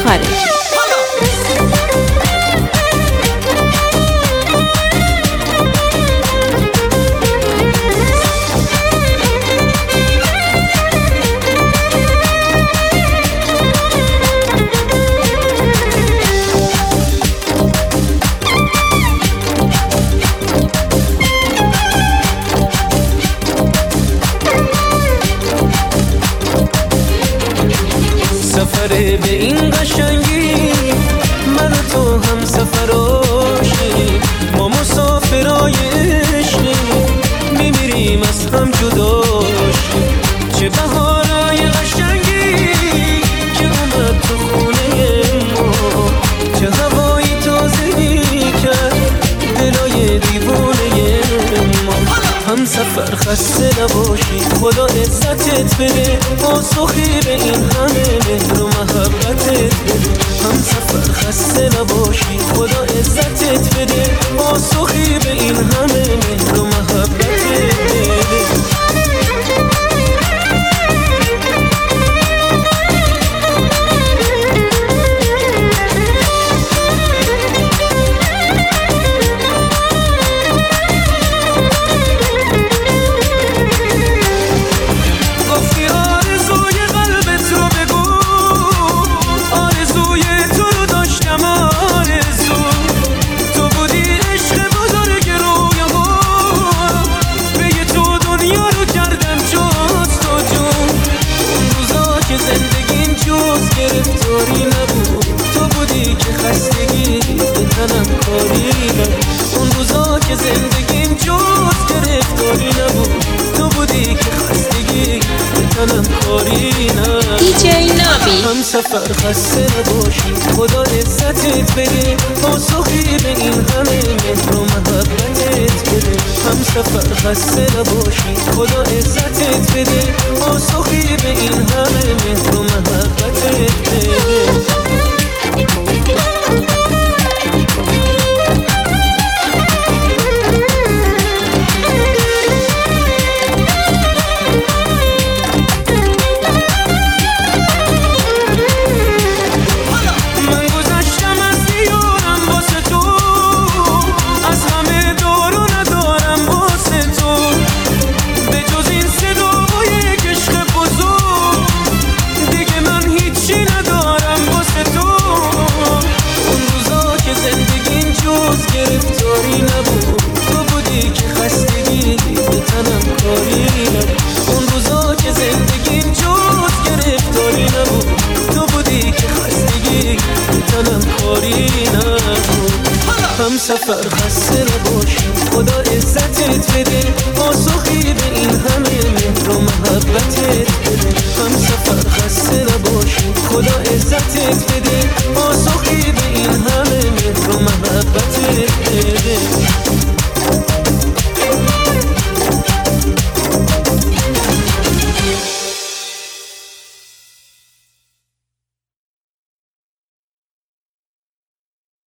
خارجی. سفر به این قشنگی من و تو هم سفراشی، ما مسافرای عشقی میمیریم از هم جداشی. چه بهارای قشنگی که اومد تو خونه ما، چه هوایی تازه‌ای کرد دلای دیوونه ما. هم سفر خسته نباشی، خدا عزتت بده، پاسخی به این همه مهر و محبتت بده. هم سفر خسته نباشی، خدا عزتت بده، پاسخی به این همه مهر و محبتت بده. گرفتاری نبود، تو بودی که خستگی به تنم کاری نبود. اون روزا که زندگیم جز گرفتاری نبود، تو بودی که خستگی به تنم کاری نبود. دیجی نامی. هم سفر خسته نباشی، خدا عزتت بده، پاسخی به این همه مهر و محبتت بده. هم سفر خسته نباشی، خدا عزتت بده، پاسخی به این همه مهر و محبتت بده. گرفتاری نبود، تو بودی که خستگی به تنم کاری نبود. اون روزا که زندگیم جز گرفتاری نبود، تو بودی که خستگی به تنم کاری نبود. هم سفر خسته نباشی، خدا عزتت بده، پاسخی به این همه مهر و محبتت بده. هم سفر خسته نباشی، خدا عزتت بده، پاسخی به این همه